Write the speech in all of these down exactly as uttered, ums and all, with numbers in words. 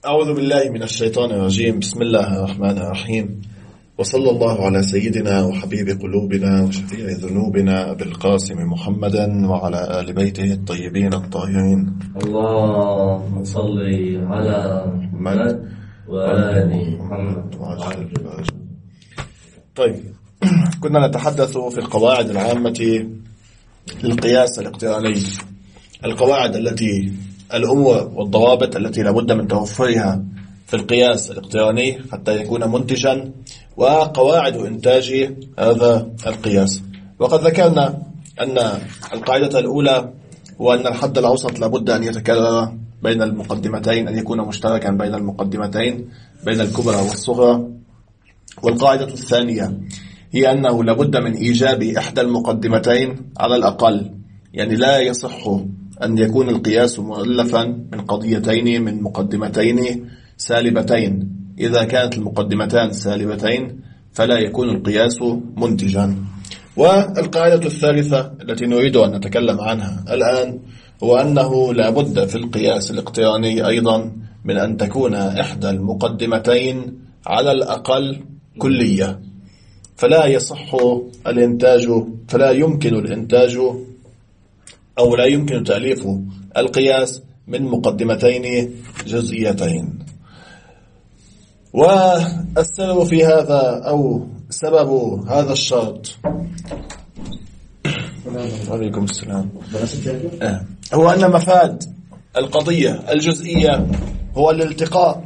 أعوذ بالله من الشيطان الرجيم. بسم الله الرحمن الرحيم، وصلى الله على سيدنا وحبيب قلوبنا وشفيع ذنوبنا أبي القاسم محمدا وعلى آل بيته الطيبين الطاهرين. اللهم صل على محمد وآل محمد. طيب، كنا نتحدث في القواعد العامة للقياس الاقتراني، القواعد التي الأمور والضوابط التي لابد من توفرها في القياس الاقتراني حتى يكون منتجا، وقواعد إنتاج هذا القياس. وقد ذكرنا أن القاعدة الأولى هو أن الحد الأوسط لابد أن يتكرر بين المقدمتين، أن يكون مشتركا بين المقدمتين، بين الكبرى والصغرى. والقاعدة الثانية هي أنه لابد من إيجاب إحدى المقدمتين على الأقل، يعني لا يصح أن يكون القياس مؤلفا من قضيتين من مقدمتين سالبتين. إذا كانت المقدمتان سالبتين فلا يكون القياس منتجا. والقاعدة الثالثة التي نريد أن نتكلم عنها الآن هو أنه لابد في القياس الاقتراني أيضا من أن تكون إحدى المقدمتين على الأقل كلية، فلا يصح الإنتاج فلا يمكن الإنتاج أو لا يمكن تأليف القياس من مقدمتين جزئيتين. والسبب في هذا أو سبب هذا الشرط عليكم السلام هو أن مفاد القضية الجزئية هو الالتقاء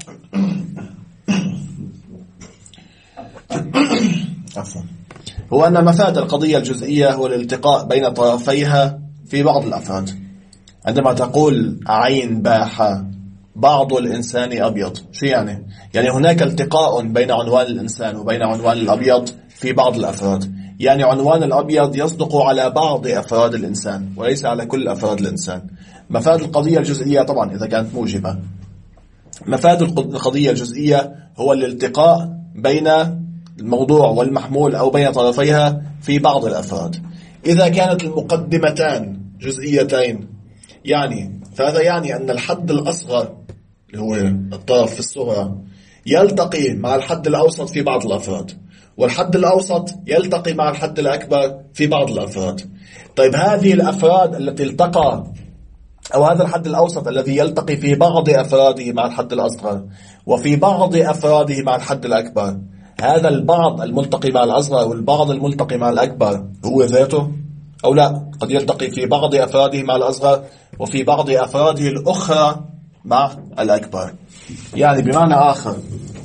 عفوا هو أن مفاد القضية الجزئية هو الالتقاء بين طرفيها في بعض الأفراد. عندما تقول عين باحة بعض الإنسان أبيض، شو يعني؟ يعني هناك التقاء بين عنوان الإنسان وبين عنوان الأبيض في بعض الأفراد، يعني عنوان الأبيض يصدق على بعض أفراد الإنسان وليس على كل أفراد الإنسان. مفاد القضية الجزئية طبعا إذا كانت موجبة، مفاد القضية الجزئية هو الالتقاء بين الموضوع والمحمول أو بين طرفيها في بعض الأفراد. إذا كانت المقدمتان جزئيتين يعني فهذا يعني أن الحد الأصغر اللي هو الطرف في الصغرى يلتقي مع الحد الأوسط في بعض الأفراد، والحد الأوسط يلتقي مع الحد الأكبر في بعض الأفراد. طيب، هذه الأفراد التي التقى أو هذا الحد الأوسط الذي يلتقي في بعض أفراده مع الحد الأصغر وفي بعض أفراده مع الحد الأكبر، هذا البعض الملتقي مع الأصغر والبعض الملتقي مع الأكبر هو ذاته أو لا؟ قد يلتقي في بعض أفراده مع الأصغر وفي بعض أفراده الأخرى مع الأكبر. يعني بمعنى آخر،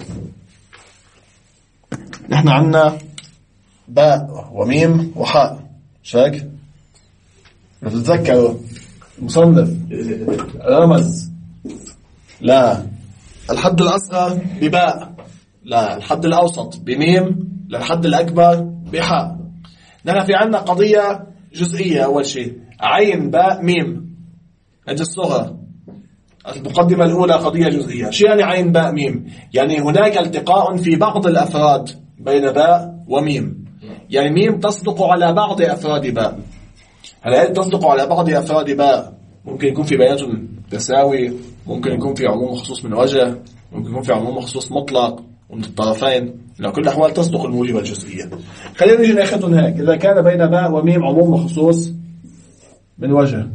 نحن عندنا باء وميم وحاء، شاك نتذكروا المصنف رمز لا الحد الأصغر بباء، لا الحد الأوسط بميم، للحد الأكبر بحاء. نحن في عندنا قضية جزئية. أول شيء عين باء ميم، هذه الصغر. المقدمة الأولى قضية جزئية. شو يعني عين باء ميم؟ يعني هناك التقاء في بعض الأفراد بين باء وميم، يعني ميم تصدق على بعض أفراد باء. هل تصدق على بعض أفراد باء؟ ممكن يكون في بيانات تساوي، ممكن يكون في عموم مخصوص من وجه، ممكن يكون في عموم مخصوص مطلق ومن الطرفين. لو كل الأحوال تصدق الموجبة الجزئية. خلينا نيجي ناخذهم هيك. إذا كان بين باء وميم عموم مخصوص من وجه،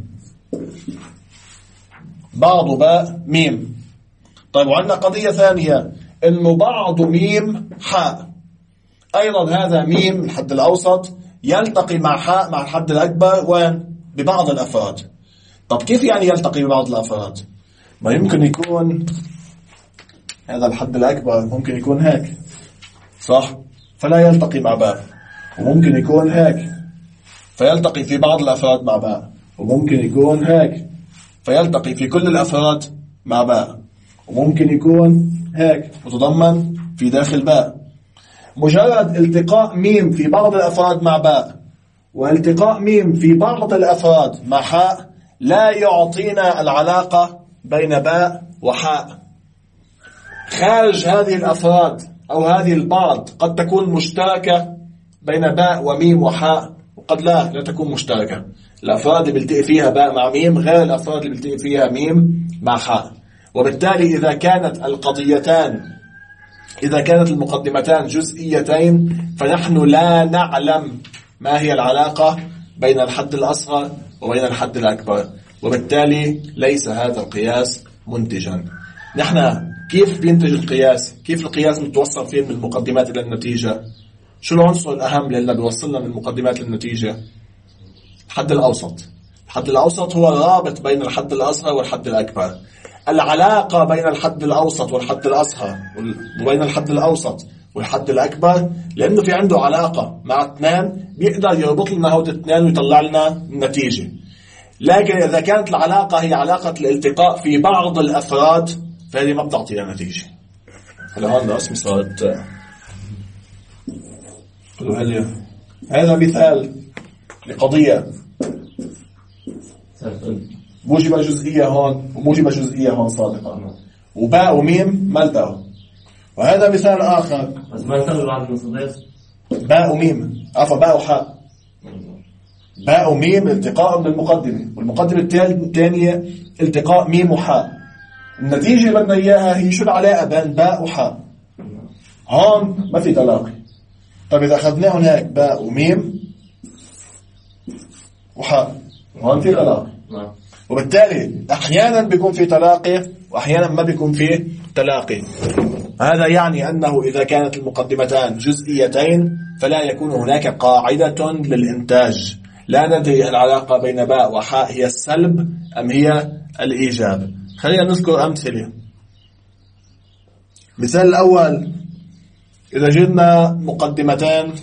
بعض باء ميم. طيب، وعندنا قضية ثانية إنه بعض ميم حاء، أيضا هذا ميم الحد الأوسط يلتقي مع حاء مع الحد الأكبر وين؟ ببعض الأفراد. طب كيف يعني يلتقي ببعض الأفراد؟ ما يمكن يكون هذا الحد الأكبر ممكن يكون هيك، صح؟ فلا يلتقي مع باء. وممكن يكون هيك فيلتقي في بعض الأفراد مع باء، وممكن يكون هيك فيلتقي في كل الأفراد مع باء، وممكن يكون هيك متضمن في داخل باء. مجرد التقاء ميم في بعض الأفراد مع باء والتقاء ميم في بعض الأفراد مع حاء لا يعطينا العلاقة بين باء وحاء. خارج هذه الأفراد أو هذه البعض قد تكون مشتركة بين باء وميم وحاء، وقد لا لا تكون مشتركة. الأفراد اللي بيلتقي فيها باء مع ميم غير الأفراد اللي بيلتقي فيها ميم مع حاء. وبالتالي إذا كانت القضيتان إذا كانت المقدمتان جزئيتين فنحن لا نعلم ما هي العلاقة بين الحد الأصغر وبين الحد الأكبر، وبالتالي ليس هذا القياس منتجا. نحن كيف بينتج القياس؟ كيف القياس متوصل فيه من المقدمات إلى النتيجة؟ شو العنصر الأهم اللي بيوصلنا من المقدمات للنتيجة؟ الحد الأوسط. الحد الأوسط هو الرابط بين الحد الأصغر والحد الأكبر. العلاقة بين الحد الأوسط والحد الأصغر وبين الحد الأوسط والحد الأكبر لأنه في عنده علاقة مع اثنين بيقدر يربط لنا هود اثنين ويطلع لنا النتيجة. لكن إذا كانت العلاقة هي علاقة الالتقاء في بعض الأفراد فهذه ما بتعطينا نتيجة. هلا هون رسمي صارت هذا مثال لقضية موجبة جزئية هون وموجبة جزئية هون صادقة، وباء وميم ما التقوا. وهذا مثال آخر بس ما التقوا بعد المصدر باء وميم عفوا باء وحاء. باء وميم التقاء من المقدمة، والمقدمة الثانية التقاء ميم وحاء. النتيجة اللي بدنا إياها هي شو العلاقة بين باء وحاء. هون ما في تلاقي. طيب إذا أخذنا هناك باء وميم وحاء هون في تلاقي، وبالتالي أحيانا بيكون في تلاقي وأحيانا ما بيكون في تلاقي. هذا يعني أنه إذا كانت المقدمتان جزئيتين فلا يكون هناك قاعدة للإنتاج، لا ندري العلاقة بين باء وحاء هي السلب أم هي الإيجاب. خلينا نذكر أمثلة. مثال الأول، إذا جدنا مقدمتان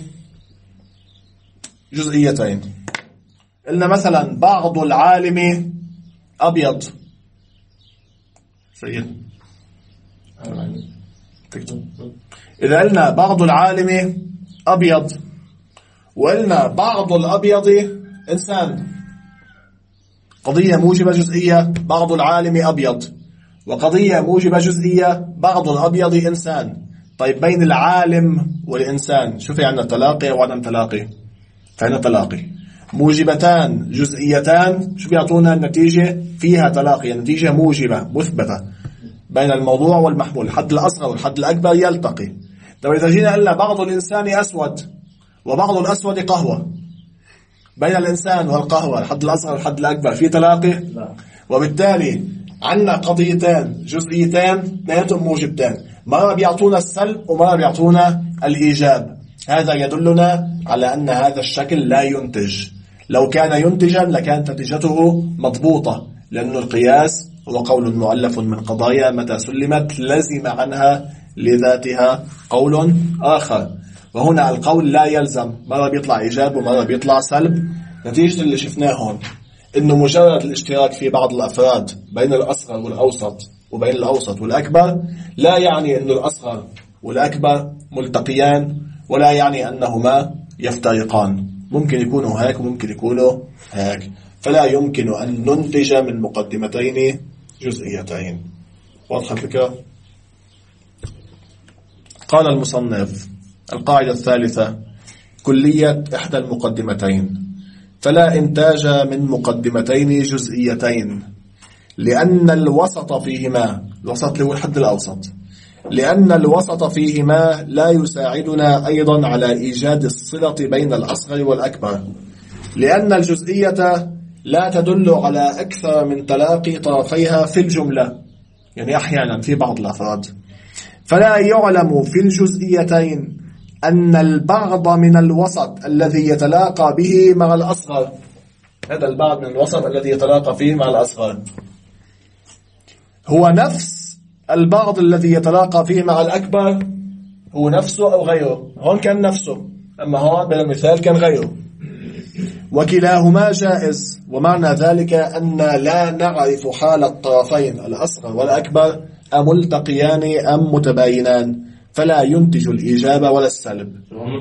جزئيتين قلنا مثلا بعض العالم أبيض. سيد تكتب. إذا قلنا بعض العالم أبيض وقلنا بعض الأبيض إنسان، قضية موجبة جزئية بعض العالم أبيض، وقضية موجبة جزئية بعض الأبيض إنسان. طيب بين العالم والإنسان شو في عندنا تلاقي أو عدم تلاقي؟ فهنا تلاقي. موجبتان جزئيتان شو بيعطونا النتيجة؟ فيها تلاقي، نتيجة موجبة مثبتة بين الموضوع والمحمول. الحد الأصغر والحد الأكبر يلتقي. طيب إذا جينا قلنا بعض الإنسان أسود وبعض الأسود قهوة، بين الإنسان والقهوة الحد الأصغر والحد الأكبر في تلاقي؟ لا. وبالتالي عندنا قضيتين جزئيتين اثنيناتهم موجبتين، مرة بيعطونا السلب ومرة بيعطونا الإيجاب. هذا يدلنا على أن هذا الشكل لا ينتج. لو كان ينتجا لكانت نتيجته مضبوطة، لأن القياس هو قول مؤلف من قضايا متى سلمت لزم عنها لذاتها قول آخر. وهنا القول لا يلزم، مرة بيطلع إيجاب ومرة بيطلع سلب. نتيجة اللي شفناه هون إنه مجرد الاشتراك في بعض الأفراد بين الأصغر والأوسط وبين الأوسط والأكبر لا يعني أن الأصغر والأكبر ملتقيان، ولا يعني أنهما يفترقان. ممكن يكونوا هيك وممكن يكونوا هيك، فلا يمكن أن ننتج من مقدمتين جزئيتين. واضح الفكرة؟ قال المصنف: القاعدة الثالثة كلية إحدى المقدمتين، فلا إنتاج من مقدمتين جزئيتين لأن الوسط فيهما، الوسط اللي هو الحد الأوسط، لأن الوسط فيهما لا يساعدنا أيضا على إيجاد الصلة بين الأصغر والأكبر، لأن الجزئية لا تدل على أكثر من تلاقي طرفيها في الجملة، يعني أحيانا في بعض الأفراد، فلا يعلم في الجزئيتين أن البعض من الوسط الذي يتلاقى به مع الأصغر، هذا البعض من الوسط الذي يتلاقى فيه مع الأصغر هو نفس البعض الذي يتلاقى فيه مع الأكبر، هو نفسه أو غيره. هون كان نفسه، أما هون بالمثال كان غيره، وكلاهما جائز. ومعنى ذلك أن لا نعرف حال الطرفين الأصغر والأكبر أملتقيان أم متباينان، فلا ينتج الإجابة ولا السلب.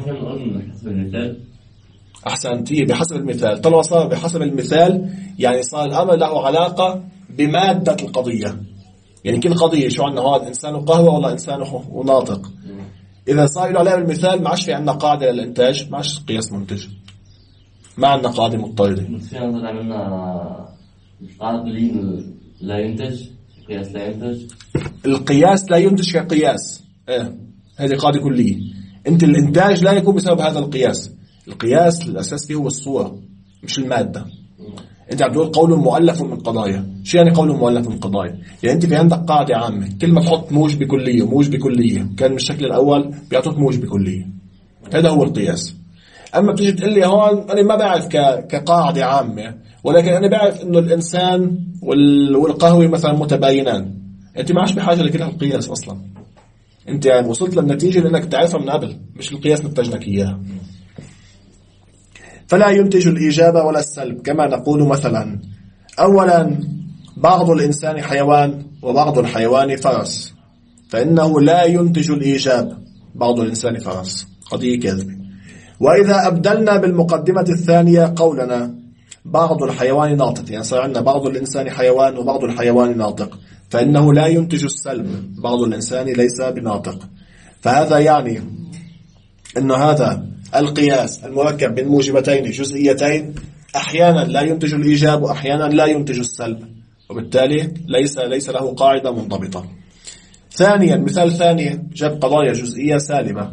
أحسنتي بحسب المثال. طالما صار بحسب المثال يعني صار الأمر له علاقة بمادة القضية. يعني كل قضية شو عندنا هون إنسان قهوة ولا إنسان وناطق، إذا صار له عليها بالمثال ما عادش في عندنا قاعدة للإنتاج، ما عادش قياس منتج، ما عندنا قاعدة مضطردة. بس في عندنا عملنا قاعدة لا ينتج القياس لا ينتج. القياس لا ينتج كقياس. إيه هذه قاعدة كلية. أنت الإنتاج لا يكون بسبب هذا القياس. القياس الأساس فيه هو الصورة مش المادة. أنت عم تقول قول مؤلف من قضايا. شو يعني قول مؤلف من قضايا؟ يعني أنت في عندك قاعدة عامة، كل ما تحط موج بكلية وموج بكلية كان من الشكل الأول بيعطوك موج بكلية. هذا هو القياس. أما بتيجي تقول لي هون أنا ما بعرف ك... كقاعدة عامة، ولكن أنا بعرف إنه الإنسان وال... والقهوة مثلا متباينان. أنت ما عادش بحاجة لكل هالقياس أصلا. أنت يعني وصلت للنتيجة لأنك تعرفها من قبل، مش القياس نتج لك إياها. فلا ينتج الإيجاب ولا السلب، كما نقول مثلا أولا بعض الإنسان حيوان وبعض الحيوان فرس، فإنه لا ينتج الإيجاب. بعض الإنسان فرس قضية كاذبة. وإذا أبدلنا بالمقدمة الثانية قولنا بعض الحيوان ناطق، يعني صار عندنا بعض الإنسان حيوان وبعض الحيوان ناطق، فإنه لا ينتج السلب. بعض الإنسان ليس بناطق. فهذا يعني أن هذا القياس المركب من موجبتين جزئيتين أحيانا لا ينتج الإيجاب وأحيانا لا ينتج السلب، وبالتالي ليس ليس له قاعدة منضبطة. ثانيا مثال ثاني جاب قضايا جزئية سالبة.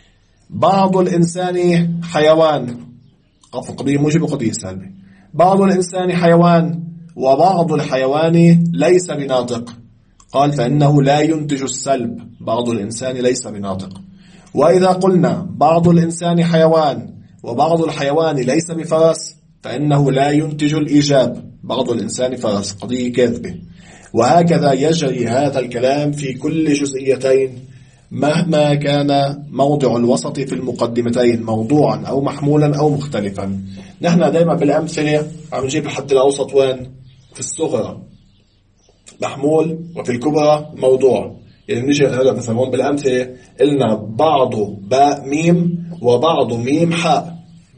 بعض الإنسان حيوان، قضية موجب وقضية سالبة. بعض الإنسان حيوان وبعض الحيوان ليس بناطق، قال فإنه لا ينتج السلب. بعض الإنسان ليس بناطق. وإذا قلنا بعض الإنسان حيوان وبعض الحيوان ليس بفرس، فإنه لا ينتج الإيجاب. بعض الإنسان فرس قضية كاذبة. وهكذا يجري هذا الكلام في كل جزئيتين مهما كان موضع الوسط في المقدمتين موضوعا أو محمولا أو مختلفا. نحن دائما بالأمثلة عم نجيب الحد الأوسط وين؟ في الصغرى محمول وفي الكبرى موضوع. يعني نجي هذا مثلا هون بالأمثلة قلنا بعض باء ميم وبعض ميم حاء.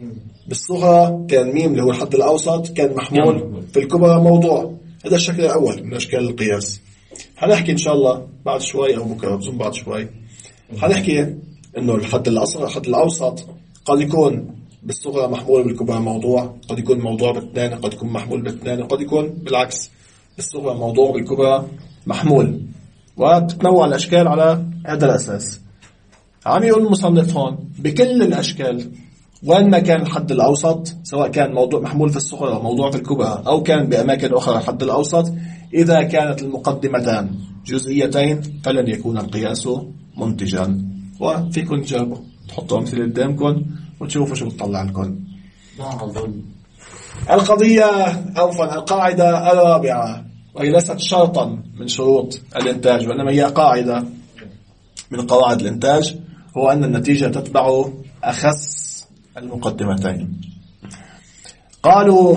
بالصغرى كان ميم اللي هو الحد الأوسط كان محمول، في الكبرى موضوع. هذا الشكل الأول من أشكال القياس. هنحكي إن شاء الله بعد شوي أو بكرة بزوم بعد شوي هنحكي إنه الحد الأصغر الحد الأوسط قد يكون بالصغرى محمول بالكبرى موضوع، قد يكون موضوع باثنين، قد يكون محمول باثنين، قد يكون بالعكس بالصغرى موضوع بالكبرى محمول. وتتنوع الأشكال على هذا الأساس. عم يقول المصنف هون بكل الأشكال وين ما كان الحد الأوسط، سواء كان موضوع محمول في الصغرى أو موضوع في الكبرى أو كان بأماكن أخرى الحد الأوسط، إذا كانت المقدمتان جزئيتين فلن يكون القياس منتجا. وفيكم تجربوا تحطوا أمثلة قدامكم وتشوفوا شو بتطلع لكم. القضية أو القاعدة الرابعة، وهي ليست شرطا من شروط الإنتاج وإنما هي قاعدة من قواعد الإنتاج، هو أن النتيجة تتبع أخس المقدمتين. قالوا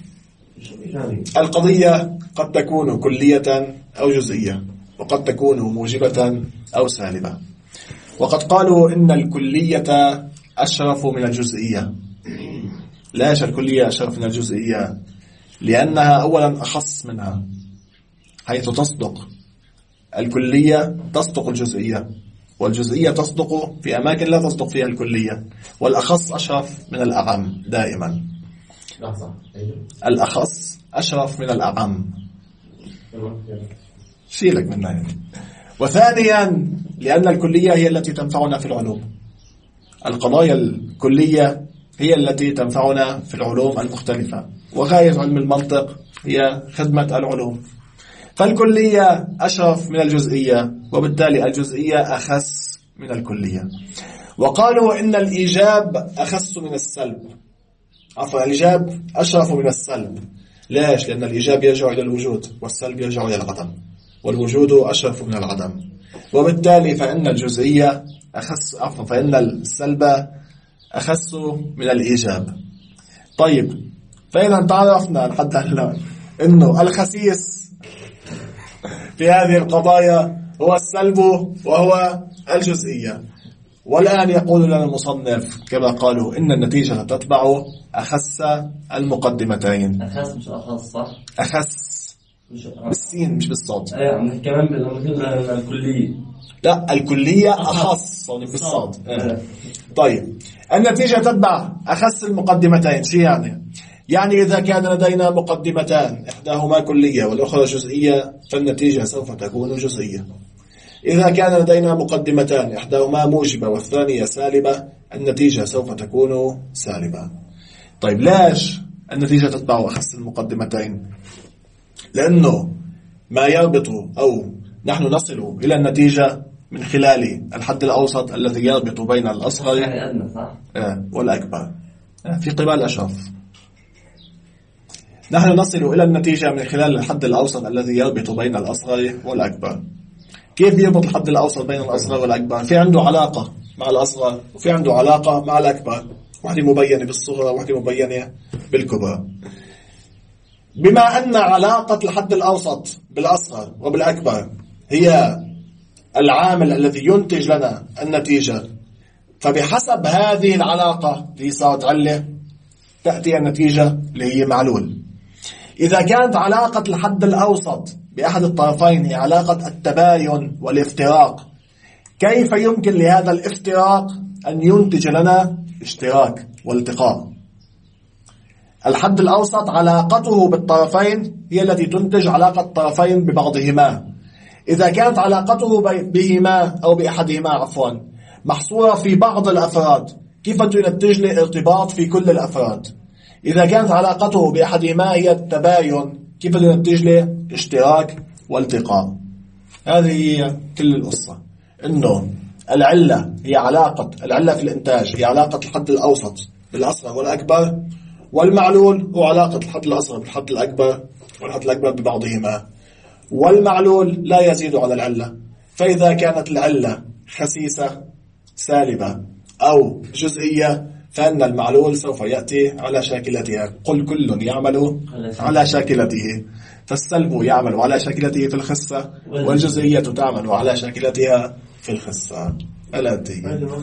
القضية قد تكون كلية أو جزئية، وقد تكون موجبة أو سالبة. وقد قالوا إن الكلية أشرف من الجزئية. ليش الكلية أشرف من الجزئية؟ لأنها أولا أخص منها، حيث تصدق الكلية تصدق الجزئية، والجزئية تصدق في أماكن لا تصدق فيها الكلية. والأخص أشرف من الأعم دائما. الأخص أشرف من الأعم. شيلك منها يعني. وثانيا لأن الكلية هي التي تنفعنا في العلوم. القضايا الكلية هي التي تنفعنا في العلوم المختلفة، وغاية علم المنطق هي خدمة العلوم. فالكلية أشرف من الجزئية، وبالتالي الجزئية أخس من الكلية. وقالوا إن الإيجاب أخس من السلب. عفوا الإيجاب أشرف من السلب. ليش؟ لأن الإيجاب يرجع إلى الوجود والسلب يرجع إلى العدم، والوجود أشرف من العدم. وبالتالي فإن الجزئية أخس عفوا فإن السلب أخس من الإيجاب. طيب، فإذا تعرفنا لحد هلا إنه الخسيس في هذه القضايا هو السلب وهو الجزئية. والآن يقول لنا المصنف كما قالوا إن النتيجة تتبع أخس المقدمتين. أخس مش أخص صح؟ أخس بالسين مش بالصاد. أيوة كمان بالكلية. لا الكلية أخص بالصاد. طيب النتيجة تتبع أخس المقدمتين. شو يعني؟ يعني إذا كان لدينا مقدمتان إحداهما كلية والأخرى جزئية فالنتيجة سوف تكون جزئية. إذا كان لدينا مقدمتان إحداهما موجبة والثانية سالبة النتيجة سوف تكون سالبة. طيب ليش النتيجة تتبع أخس المقدمتين؟ لأنه ما يربط أو نحن نصل إلى النتيجة من خلال الحد الأوسط الذي يربط بين الأصغر والأكبر في قبال الأشرف. نحن نصل إلى النتيجة من خلال الحد الأوسط الذي يربط بين الأصغر والأكبر. كيف يربط الحد الأوسط بين الأصغر والأكبر؟ في عنده علاقة مع الأصغر وفي عنده علاقة مع الأكبر، واحدة مبينة بالصغرى واحدة مبينة بالكبرى. بما أن علاقة الحد الأوسط بالأصغر وبالأكبر هي العامل الذي ينتج لنا النتيجة، فبحسب هذه العلاقة اللي صارت علة تأتي النتيجة اللي هي معلول. إذا كانت علاقة الحد الأوسط بأحد الطرفين هي علاقة التباين والافتراق، كيف يمكن لهذا الافتراق أن ينتج لنا اشتراك والتقاء؟ الحد الأوسط علاقته بالطرفين هي التي تنتج علاقة الطرفين ببعضهما. إذا كانت علاقته بهما أو بأحدهما عفوا محصورة في بعض الأفراد، كيف تنتج لي ارتباط في كل الأفراد؟ إذا كانت علاقته بأحدهما هي التباين، كيف تنتج لي اشتراك والتقاء؟ هذه هي كل القصة، إنه العلة هي علاقة العلة في الإنتاج هي علاقة الحد الأوسط بالأصغر والأكبر، والمعلول هو علاقة الحد الأصغر بالحد الأكبر والحد الأكبر ببعضهما، والمعلول لا يزيد على العلة. فإذا كانت العلة خسيسة سالبة أو جزئية فإن المعلول سوف يأتي على شاكلتها. قل كل يعمل على شاكلته، فالسلب يعمل على شاكلته في الخصة والجزئية تعمل على شاكلتها في الخصة. الآتي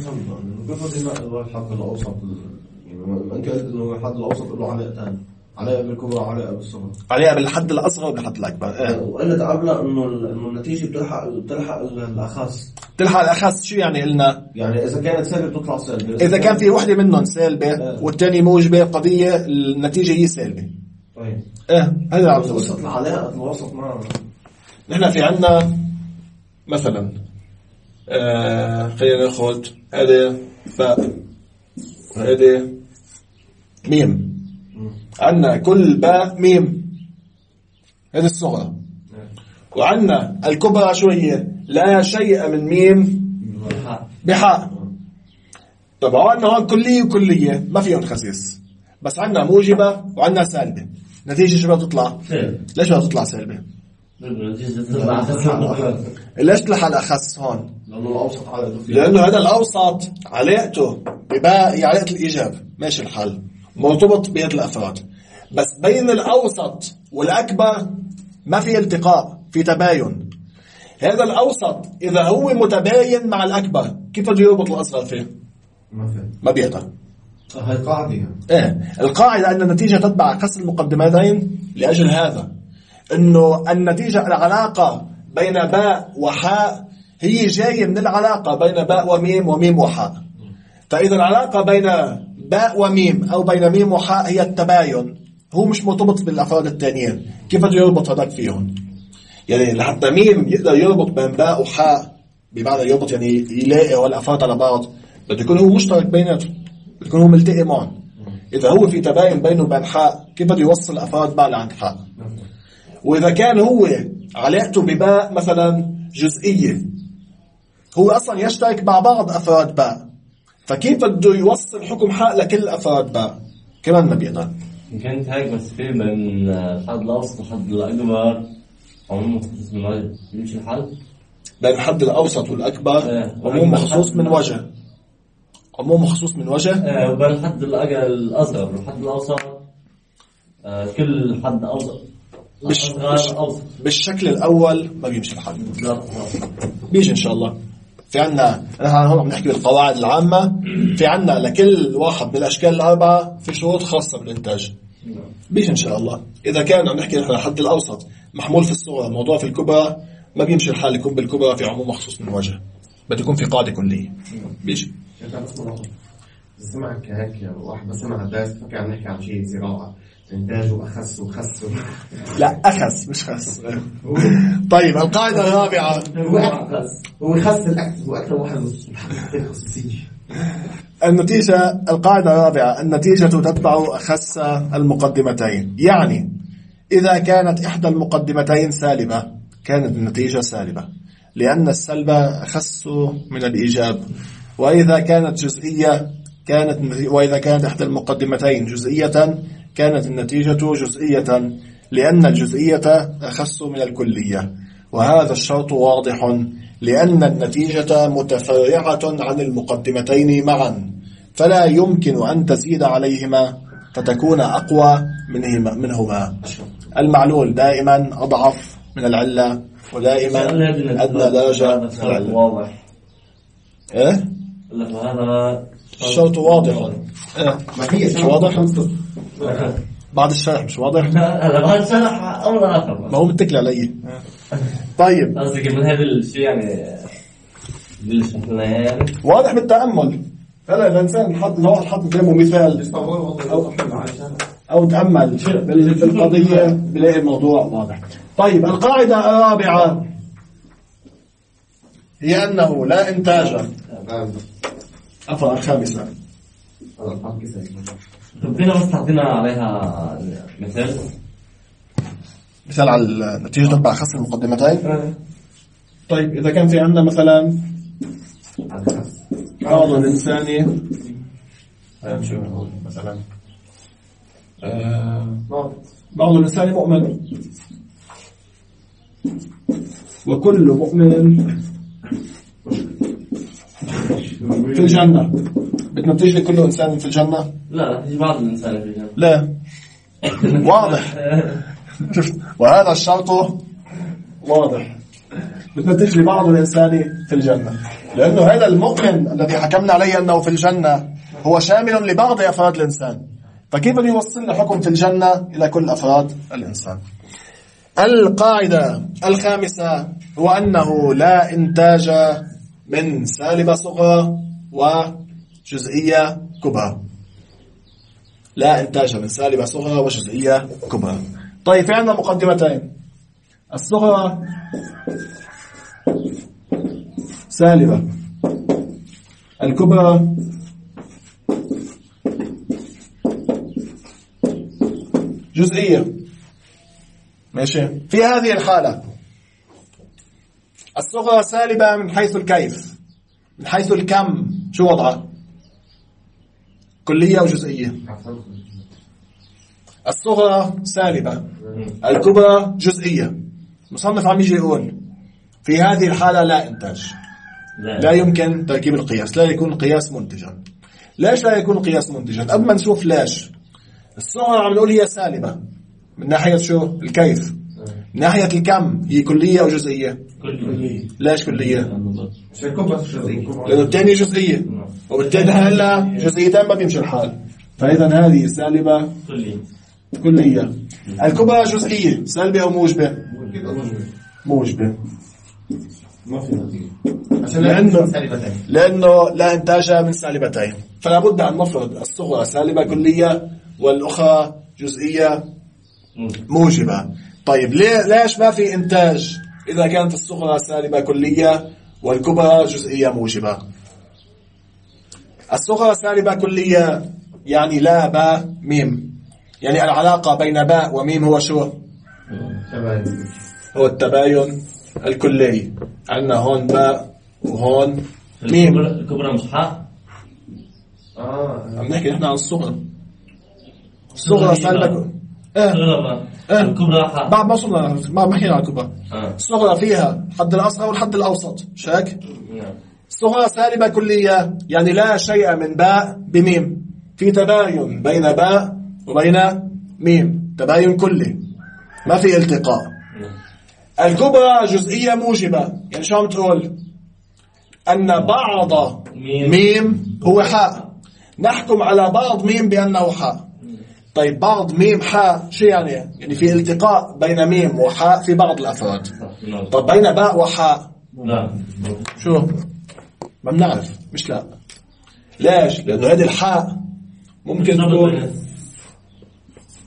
الحد الأوسط، أنت قلت إنه الحد الأوسط له علاقتان، علاقة بالكبرى وعلاقة بالصغرى، علاقة بالحد الأصغر وبالحد الأكبر. اه. وقلت قبلها إنه إنه النتيجة بتلحق بتلحق الأخص. تلحق الأخص شو يعني قلنا؟ يعني إذا كانت سالبة بتطلع سالبة، إذا كان في وحدة منهم سالبة اه. والتاني موجبة قضية النتيجة هي سالبة. طيب. إيه هذا عم وسط العلاقة الوسط مع نحن في عنا مثلا آه خلينا ناخذ هذا باء وهذا ميم. عنا كل باء ميم هذه الصغرى، وعنا الكبرى شو هي؟ لا شيء من ميم بحاء. طبعا عنا هون كلية وكلية ما فيهم خسيس، بس عنا موجبة وعنا سالبة. نتيجة شو بتطلع؟ ليش بتطلع سالبة؟ ليش تلحق الأخص هون؟ لأنه الأوسط علاقته فيه، لأنه هذا الأوسط علاقته بباقي علاقة الإيجاب ماشي الحل مرتبط بهذه الأفراد، بس بين الأوسط والأكبر ما في التقاء، في تباين. هذا الأوسط إذا هو متباين مع الأكبر كيف بده يربط الأصغر فيه؟ ما في ما بيقدر. هاي قاعدة. إيه القاعدة أن النتيجة تتبع قسم المقدمتين لأجل هذا، إنه النتيجة العلاقة بين باء وحاء هي جاية من العلاقة بين باء وميم وميم وحاء. فإذا العلاقة بين باء وميم أو بين ميم وحاء هي التباين، هو مش مرتبط بالأفراد الثانيين. كيف بده يربط هذاك فيهم؟ يعني لحتى ميم يقدر يربط بين باء وحاء بمعنى يربط يعني يلاقي الأفراد على بعض، بده يكون هو مشترك بيناتهم، بده يكون هو ملتقي معهم. إذا هو في تباين بينه وبين حاء كيف بده يوصل الأفراد باء لعند حاء؟ وإذا كان هو علاقته بباء مثلا جزئية، هو أصلا يشترك مع بعض أفراد باء، فكيف بده يوصل حكم حاء لكل أفراد باء؟ كمان ما بيقدر. كانت هيك بس في بين الحد الأوسط والحد الأكبر عموم مخصوص من وجه يمشي الحل بين الحد الأوسط والأكبر عموم مخصوص من وجه عموم مخصوص من وجه اه وبين الحد الأصغر والحد الأوسط اه كل حد أوسط بش بش بالشكل الأول ما بيمشي الحل. بيجي إن شاء الله. في عنا نحن هون عم نحكي بالقواعد العامة، في عنا لكل واحد من الأشكال الأربعة في شروط خاصة بالإنتاج. بيجي إن شاء الله. إذا كان عم نحكي نحن الحد الأوسط محمول في الصغرى موضوع في الكبرى ما بيمشي الحال يكون بالكبرى في عموم مخصوص من وجه، بده يكون في قاعدة كلية. بيجي سمعك هيك واحد بس سمع الدرس فكان عم نحكي عن شيء زراعة، إنتاجه أخس وخس. لا أخس مش خس. طيب القاعدة الرابعة. هو أخس هو يخس الأكل هو أكثر واحد خصوصية. النتيجة القاعدة الرابعة النتيجة تتبع أخس المقدمتين. يعني إذا كانت إحدى المقدمتين سالبة كانت النتيجة سالبة لأن السلب أخس من الإيجاب. وإذا كانت جزئية كانت وإذا كانت إحدى المقدمتين جزئية كانت النتيجة جزئية لأن الجزئية أخس من الكلية. وهذا الشرط واضح لأن النتيجة متفرعة عن المقدمتين معا فلا يمكن أن تزيد عليهما فتكون أقوى منهما. المعلول دائما أضعف من العلة ودائما أدنى درجة من العلة. واضح. إيه؟ هذا الشرط واضح. إيه؟ ما هي واضح؟ بعد الشرح مش واضح؟ هذا بعد الشرح أمر آخر. ما هو متكل علي. طيب. قصدك من هذا الشيء يعني اللي شفناه يعني. واضح بالتأمل. فلا إذا إنسان حط لو حط قدامه مثال أو أو تأمل بالقضية بلاقي الموضوع واضح. طيب القاعدة الرابعة هي أنه لا إنتاج. أفضل الخامسة. ربنا بس تعطينا عليها مثال. مثال على النتيجة تتبع خص المقدمتين. طيب إذا كان في عندنا مثلا بعض الإنساني مثلا بعض الإنسان مؤمن وكل مؤمن في الجنة بتنتج لكل إنسان في الجنة. لا في بعض الإنسان في الجنة. لا واضح. وهذا الشرط واضح بتنتج لبعض الإنسان في الجنة لأنه هذا المؤمن الذي حكمنا عليه أنه في الجنة هو شامل لبعض أفراد الإنسان فكيف يوصل لحكم في الجنة إلى كل أفراد الإنسان. القاعدة الخامسة هو أنه لا إنتاج من سالبة صغرى وجزئية كبرى. لا إنتاج من سالبة صغرى وجزئية كبرى. طيب في عندنا مقدمتين. الصغرى سالبة الكبرى جزئية. ماشي. في هذه الحالة الصغرى سالبة من حيث الكيف من حيث الكم شو وضعها كلية وجزئية. الصغرى سالبة الكبرى جزئية. مصنف عم يجي يقول في هذه الحالة لا إنتاج لا, لا يمكن تركيب القياس لا يكون القياس منتجا. ليش لا يكون القياس منتجا؟ قبل ما نشوف ليش الصغرى عم نقول هي سالبة من ناحية شو الكيف من ناحية الكم هي كلية وجزئية. كلية. ليش كلية؟ لأنه الثانية جزئية وبالتالي هلا جزئيتين ما بيمشي الحال فإذا هذه سالبة كلية. كلية. الكبرى جزئية سالبة أو موجبة؟ موجبة. ما في نتيجة لأنه لأنه لا إنتاج من سالبتين فلا بد أن نفرض الصغرى سالبة كلية والأخرى جزئية موجبة. طيب ليش ما في إنتاج إذا كانت الصغرى سالبة كلية والكبرى جزئية موجبة؟ الصغرى سالبة كلية يعني لا باء ميم يعني العلاقة بين باء وميم هو شو؟ هو التباين الكلي. عندنا هون باء وهون ميم. الكبرى مش حق. آه عم نحكي نحن عن الصغرى. الصغرى سالبة ايه الكبرى حق. بعد ما وصلنا ما ما حكينا عن الكبرى. الصغرى فيها الحد الأصغر والحد الأوسط شاك. الصغرى سالبة كلية يعني لا شيء من باء بميم في تباين بين باء وبين ميم تباين كلي ما في التقاء. الكبرى جزئية موجبة يعني شو عم تقول أن بعض ميم, ميم هو حاء نحكم على بعض ميم بأنه حاء. طيب بعض ميم حاء شو يعني؟ يعني في التقاء بين ميم وحاء في بعض الأفراد. طب بين باء وحاء لا شو ما بنعرف مش لا. ليش؟ لأنه هذه الحاء ممكن تكون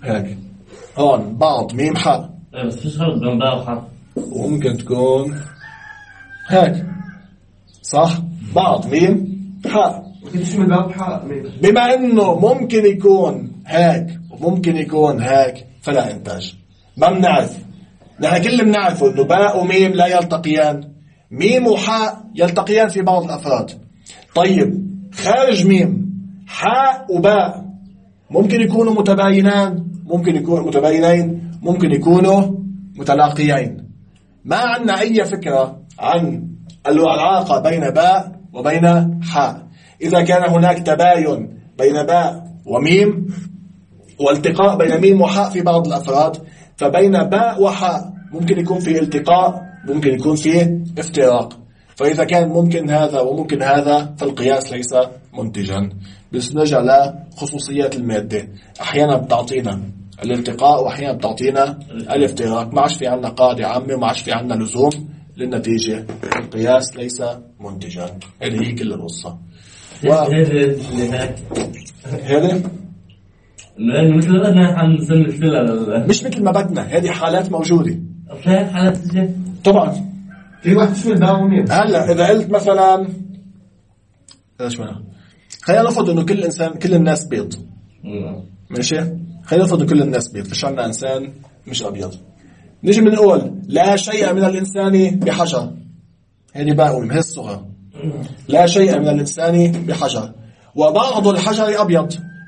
هيك هون بعض ميم حاء، إيه بس فيش فرق بين باء وحاء. وممكن تكون هيك صح، بعض ميم حاء. ممكن تشمل باء وحاء. بما انه ممكن يكون هيك وممكن يكون هيك فلا انتاج. ما بنعرف، نحن كل بنعرفه انه باء وميم لا يلتقيان، ميم وحاء يلتقيان في بعض الافراد. طيب خارج ميم حاء وباء ممكن يكونوا متباينان، ممكن يكونوا متباينين، ممكن يكونوا متلاقيين. ما عندنا اي فكرة عن العلاقة بين باء وبين حاء. إذا كان هناك تباين بين باء وميم والتقاء بين ميم وحاء في بعض الأفراد، فبين باء وحاء ممكن يكون في التقاء، ممكن يكون في افتراق. فإذا كان ممكن هذا وممكن هذا فالقياس ليس منتجا. بس نرجع لخصوصيات المادة، أحيانا بتعطينا الالتقاء وأحيانا بتعطينا الافتراق. ما عادش في عنا قاعدة عامة وما عادش في عنا لزوم للنتيجة. القياس ليس منتجا. هذه هي كل القصة. و... هذا مثل ما بدنا عم نسمي الفيلا، مش مثل ما بدنا، هذه حالات موجودة. في حالات طبعا في واحد تشمل باء وميم. هلا إذا قلت مثلا ايش معنى، خلينا نفرض إنه كل إنسان كل الناس بيض، ماشي؟ خلينا نفرض إنه كل الناس بيض، فش عنا إنسان مش أبيض. نيجي بنقول لا شيء من الإنسان بحجر، هذه باء وميم، هي الصغرى. لا شيء من الإنسان بحجر وبعض الحجر أبيض،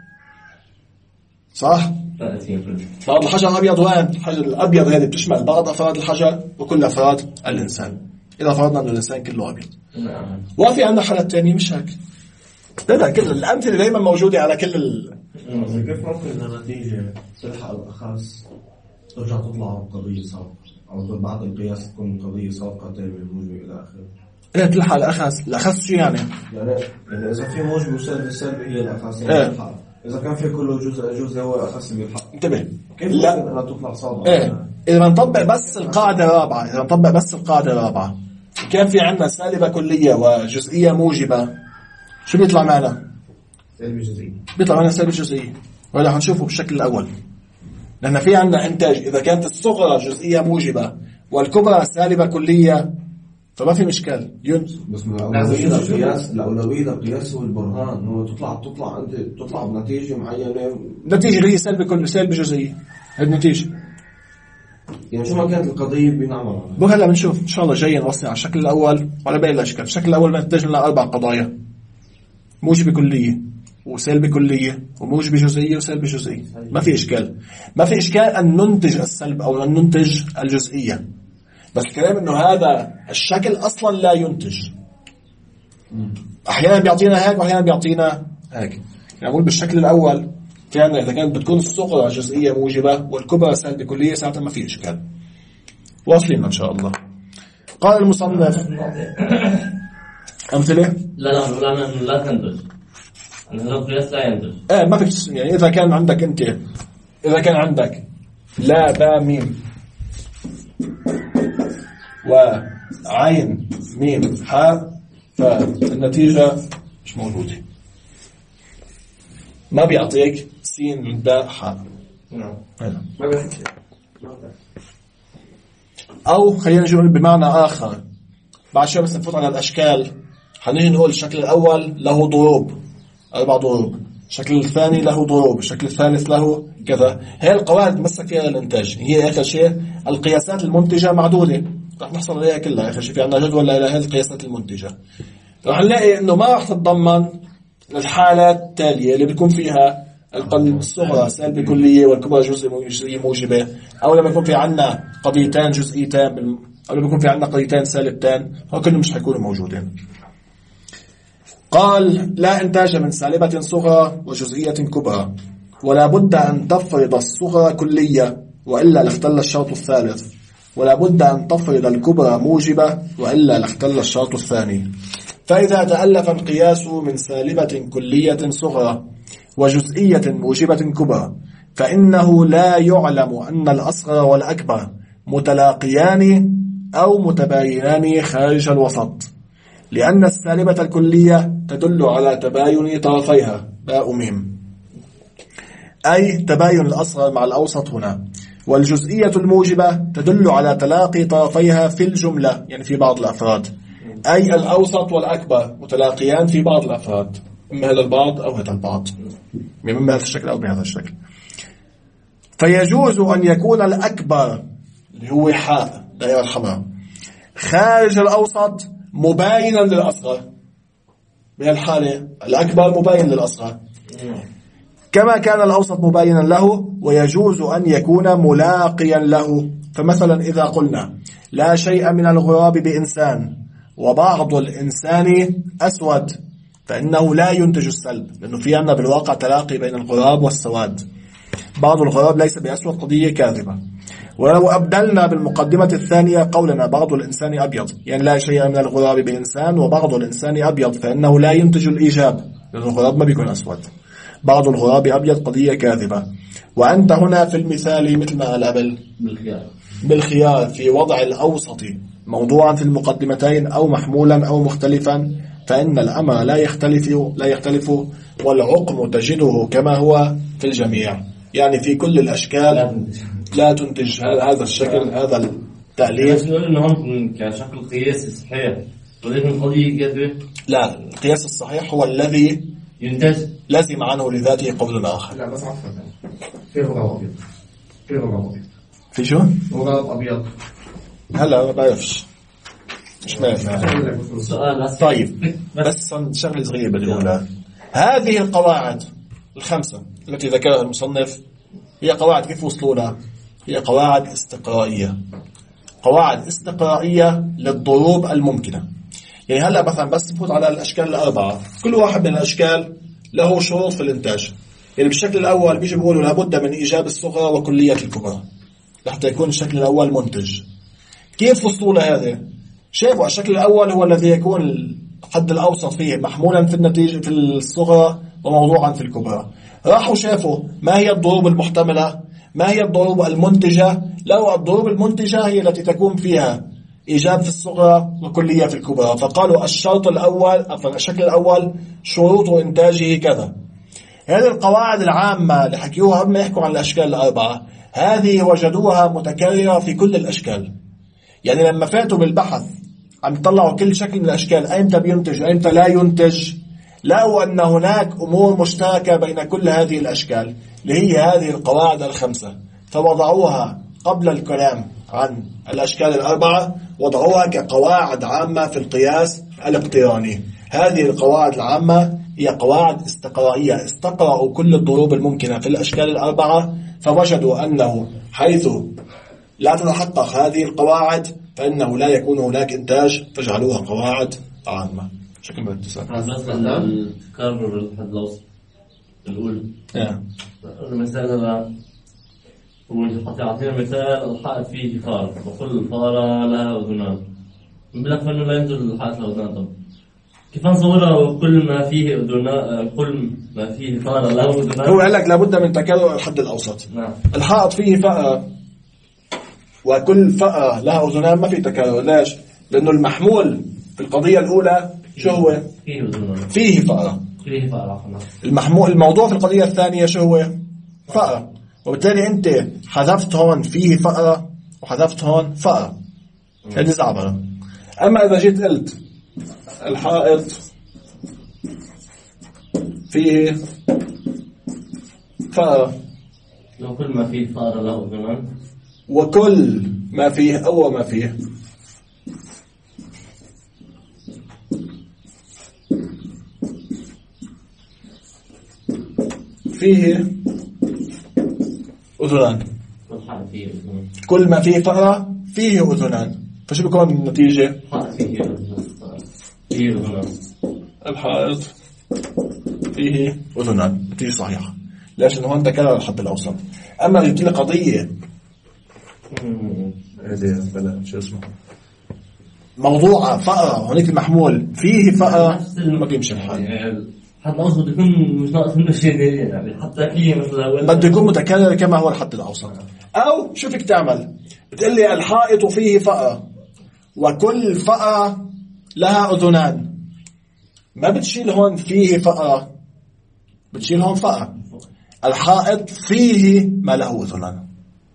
صح؟ بعض الحجر أبيض. وين الحجر الأبيض؟ هذه بتشمل بعض أفراد الحجر وكل أفراد الإنسان، إذا فرضنا أن الإنسان كله أبيض. وفي عندنا حالات تانية مش هيك. ده كل الأمثلة دايما موجودة على كل ال... كيف ممكن أن النتيجة تلحق الأخص ترجع تطلع قضية سابقة، أو بعد القياس تكون قضية سابقة تابعة موجبة إلى آخره؟ إيه تلحق الأخص؟ الأخص شو يعني؟ يعني يعني إذا في موجب وسالب، السالب هي الأخص يعني إيه؟ تلحق. إذا كان في كله جزء جزء هو الأخص اللي بيلحق. انتبه، كيف لا ممكن أنها تطلع سابقة؟ إيه إذا نطبق بس القاعدة الرابعة، إذا نطبق بس القاعدة الرابعة، كان في عندنا سالبة كلية وجزئية موجبة، شو بيطلع معنا؟ سالب جزئي. بيطلع معنا سالب جزئي، وهذا حنشوفه بالشكل الأول. لأن في عندنا إنتاج إذا كانت الصغرى جزئية موجبة والكبرى سالبة كلية فما في مشكل. بس الأولوية القياس، الأولوية القياس هو البرهان، هو تطلع تطلع أنت تطلع بنتيجة معينة. نتيجة هي سالبة كل سالبة جزئية، هذه النتيجة. يعني شو ما كانت القضية بنعمل بو هلا بنشوف إن شاء الله جاي نوصل على الشكل الأول وعلى باقي الأشكال. الشكل الأول بنحتاج لنا أربع قضايا: موجبة كلية وسالبة كلية وموجبة جزئية وسالبة جزئية. ما في إشكال، ما في إشكال أن ننتج السلب أو أن ننتج الجزئية، بس الكلام إنه هذا الشكل أصلا لا ينتج. أحيانا بيعطينا هيك وأحيانا بيعطينا هيك. يعني أقول بالشكل الأول كان إذا كانت بتكون الصغرى جزئية موجبة والكبرى سالبة كلية ساعتها ما في إشكال. واصلين إن شاء الله. قال المصنف أمثلة. لا لا لا لا تنتج، أنا القياس لا ينتج. إيه ما فيك يعني إذا كان عندك أنت إذا كان عندك لا با ميم وعين ميم حاء فالنتيجة مش موجودة، ما بيعطيك سين باء حاء. نعم. ما بيحكي. أو خلينا نقول بمعنى آخر، بعد شوي بس نفوت على الأشكال حنيجي نقول الشكل الأول له ضروب، أربع ضروب، الشكل الثاني له ضروب، الشكل الثالث له كذا. هي القواعد مسك فيها الإنتاج، هي آخر شيء القياسات المنتجة معدودة، رح نحصل عليها كلها. آخر شيء في عندنا جدول إلى القياسات المنتجة، رح نلاقي إنه ما رح تتضمن الحالات التالية اللي بيكون فيها القلب الصغرى سالبة كلية والكبرى جزئية موجبة، أو لما يكون في عنا قضيتان جزئيتان، أو لما يكون في عنا قضيتان سالبتان، هو كلهم مش حيكونوا موجودين. قال لا إنتاج من سالبة صغرى وجزئية كبرى، ولا بد أن تفرض الصغرى كلية وإلا لاختل الشرط الثالث، ولا بد أن تفرض الكبرى موجبة وإلا لاختل الشرط الثاني. فإذا تألف القياس من سالبة كلية صغرى وجزئية موجبة كبرى فإنه لا يعلم أن الأصغر والأكبر متلاقيان أو متباينان خارج الوسط، لأن السالبة الكلية تدل على تباين طرفيها باء ميم، أي تباين الأصغر مع الأوسط هنا. والجزئية الموجبة تدل على تلاقي طرفيها في الجملة، يعني في بعض الأفراد، أي الأوسط والأكبر متلاقيان في بعض الأفراد، إما هذا البعض أو هذا البعض، إما بهذا الشكل أو بهذا الشكل. فيجوز أن يكون الأكبر اللي هو حاء دائرة الحمراء خارج الأوسط مباينا للأصغر، بهالحالة الأكبر مباين للأصغر كما كان الأوسط مباينا له. ويجوز أن يكون ملاقيا له. فمثلا إذا قلنا لا شيء من الغراب بإنسان وبعض الإنسان أسود، فإنه لا ينتج السلب، لأنه في عندنا بالواقع تلاقي بين الغراب والسواد. بعض الغراب ليس بأسود، قضية كاذبة. ولو أبدلنا بالمقدمة الثانية قولنا بعض الإنسان أبيض، يعني لا شيء من الغراب بإنسان وبعض الإنسان أبيض، فإنه لا ينتج الإيجاب، لأن الغراب ما بيكون أسود. بعض الغراب أبيض، قضية كاذبة. وأنت هنا في المثال مثل ما قال قبل بالخيار بالخيار في وضع الأوسط موضوعا في المقدمتين أو محمولا أو مختلفا، فإن الأمر لا يختلف لا يختلف والعقم تجده كما هو في الجميع، يعني في كل الأشكال لا تنتج هذا الشكل، هذا التأليف. نقول إنهم كشكل قياسي صحيح، ولكن قضية كذبة. لا، القياس الصحيح هو الذي ينتج لازم عنه لذاته قول آخر. لا بس عفوا، في غراب أبيض، في غراب أبيض، في شو؟ غراب أبيض. هلا ما بعرفش، مش بعرف. سؤال طيب بس شغلة صغيرة بدي أقولها. هذه القواعد الخمسة التي ذكرها المصنف هي قواعد كيف وصلوا لها؟ هي قواعد استقرائية، قواعد استقرائية للضروب الممكنة. يعني هلأ مثلا بس نفوت على الأشكال الأربعة، كل واحد من الأشكال له شروط في الإنتاج. يعني بالشكل الأول بيجي بيقولوا لابد من إيجاب الصغرى وكلية الكبرى لحتى يكون الشكل الأول منتج. كيف وصلوا لهذا؟ شايفوا الشكل الأول هو الذي يكون الحد الأوسط فيه محمولا في النتيجة في الصغرى وموضوعا في الكبرى. راحوا شافوا ما هي الضروب المحتملة، ما هي الضروب المنتجة. لو الضروب المنتجة هي التي تكون فيها إيجاب في الصغرى وكلية في الكبرى، فقالوا الشرط الأول أو الشكل الأول شروط إنتاجه كذا. هذه القواعد العامة اللي حكيوها هم يحكوا عن الأشكال الأربعة، هذه وجدوها متكررة في كل الأشكال. يعني لما فاتوا بالبحث عم يطلعوا كل شكل من الأشكال أيمتى بينتج أيمتى لا ينتج، لقوا أن هناك أمور مشتركة بين كل هذه الأشكال اللي هي هذه القواعد الخمسة، فوضعوها قبل الكلام عن الأشكال الأربعة، وضعوها كقواعد عامة في القياس الاقتراني. هذه القواعد العامة هي قواعد استقرائية، استقرأوا كل الضروب الممكنة في الأشكال الأربعة، فوجدوا أنه حيث لا تتحقق هذه القواعد فإنه لا يكون هناك إنتاج، فجعلوها قواعد عامة. شكل من الاتساق مثلا التكرر الحد الأوسط الأولى مثلا ويعطينا مثال الحائط فيه فار وكل فارة لها أذنان، بلا فإنه لا ينتج الحائط له أذنان. طب كيف نصورها وكل ما فيه أذنان كل ما فيه فارة له أذنان؟ هو قال لك لابد من تكرر الحد الأوسط. نعم. الحائط فيه فأرة وكل فأرة لها أذنان، ما في تكرر. ليش؟ لأنه المحمول في القضية الأولى شو هو؟ فيه أذنان، فيه فأرة. فيه فأرة. المحمول الموضوع في القضية الثانية شو هو؟ فأرة. وبالتالي أنت حذفت هون فيه فأرة وحذفت هون فأرة، هذه زعبرة. أما إذا جيت قلت الحائط فيه فأرة وكل ما فيه فأرة له أذنان، وكل ما فيه أو ما فيه فيه أذنان، كل ما فيه فأرة فيه أذنان، فشو بيكون النتيجة؟ فيه أذنان. الحائط فيه أذنان، نتيجة صحيحة. ليش؟ إنه هون تكرر الحد الأوسط. أما جبت لي قضية هذه بلا شو اسمه موضوع فأرة هونيك المحمول فيه فأرة، ما بيمشي الحال. حد الأوسط يكون مش ناقص منه شيء، يعني حتى فيه مثلا بده يكون متكرر كما هو الحد الأوسط. أو شو فيك تعمل؟ بتقول لي الحائط فيه فأرة وكل فأرة لها أذنان، ما بتشيل هون فيه فأرة، بتشيل هون فأرة. الحائط فيه ما له أذنان.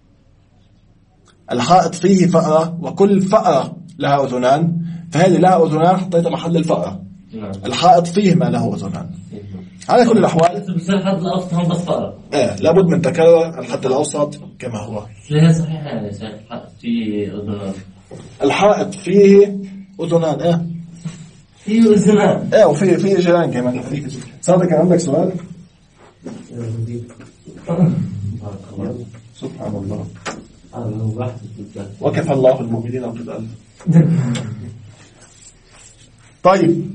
الحائط فيه فأرة، وكل فأرة لها أذنان، فهذه لها أذنان حطيتها محل الفأرة. نعم. الحائط فيه ما له أذنان. على كل الأحوال بصير الحد الأوسط هم بس فأرة. إيه لابد من تكرر الحد الأوسط كما هو. ليه صحيح يعني شايف الحد فيه أذنان. الحائط فيه أذنان. إيه فيه أذنان. إيه وفيه فيه جيران كمان. صادق كان عندك سؤال؟ سبحان الله. وكفى الله المؤمنين القتال. طيب